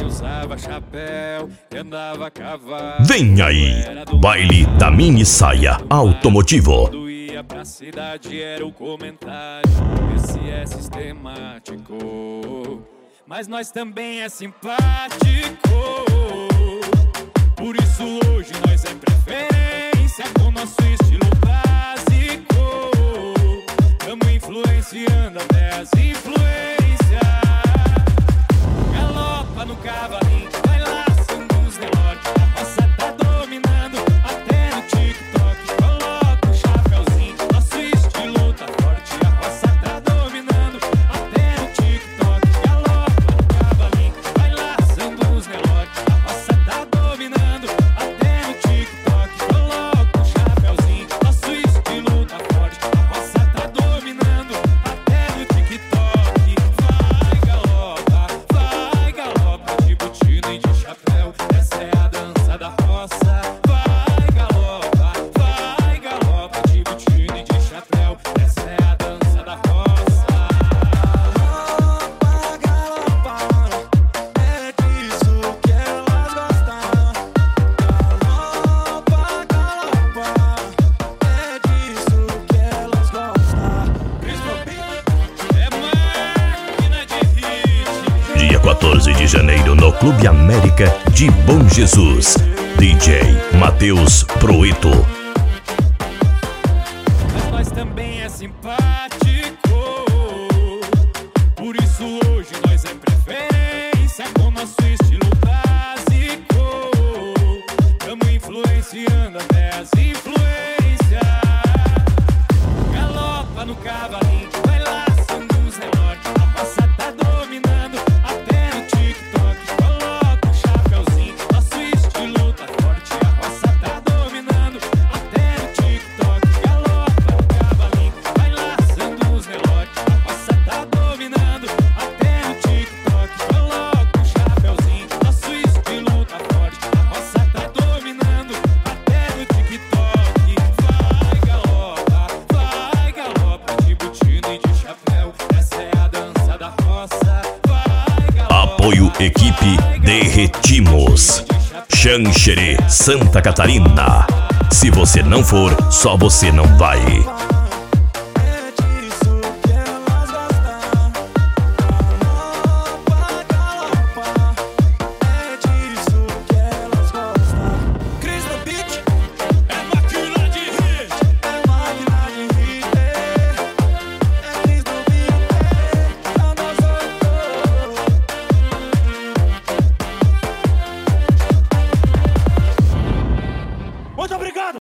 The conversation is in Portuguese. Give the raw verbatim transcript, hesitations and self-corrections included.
usava chapéu e andava a cavalo. Vem aí, baile da mini saia automotivo. Quando ia pra cidade era o comentário, esse é sistemático, mas nós também é simpático. Por isso hoje nós é preferência com nosso estilo básico. Tamo influenciando até as influências. Galopa no cavalinho, vai laçando uns relógios. A roça tá dominando até no TikTok. Coloca o chapéuzinho, nosso estilo tá forte. A roça tá dominando até no TikTok. Galopa no cavalinho, vai laçando uns relógios. A roça tá dominando até no TikTok. Coloca o chapéuzinho, nosso estilo tá forte. A roça tá dominando até no TikTok. Vai galopa, vai galopa, de botina e de chapéu. Essa é a dança da roça. Vai galopa, vai galopa, de botina e de chapéu. Essa é a dança da roça. Galopa, galopa, é disso que elas gostam. Galopa, galopa, é disso que elas gostam. É máquina de hit. Dia quatorze de janeiro no Clube América de Bom Jesus. D J Matheus Proeto. Mas nós também é simpático. Por isso hoje nós é preferência com nosso estilo básico. Tamo influenciando até as influências. Galopa no cavalinho, vai laçando uns relógios. A roça tá dominando até no TikTok. Coloca o chapéuzinho, nosso estilo tá forte. A roça tá dominando até no TikTok. Galopa no cavalinho, vai laçando uns relógios. A roça tá dominando até no TikTok. Coloca o chapéuzinho, nosso estilo tá forte. A roça tá dominando até no TikTok. Vai galopa, vai galopa, de botina e de chapéu. Essa é a dança da roça. Vai galopa, Apoio equipe Derretimos. Xanxerê, Santa Catarina. Se você não for, só você não vai.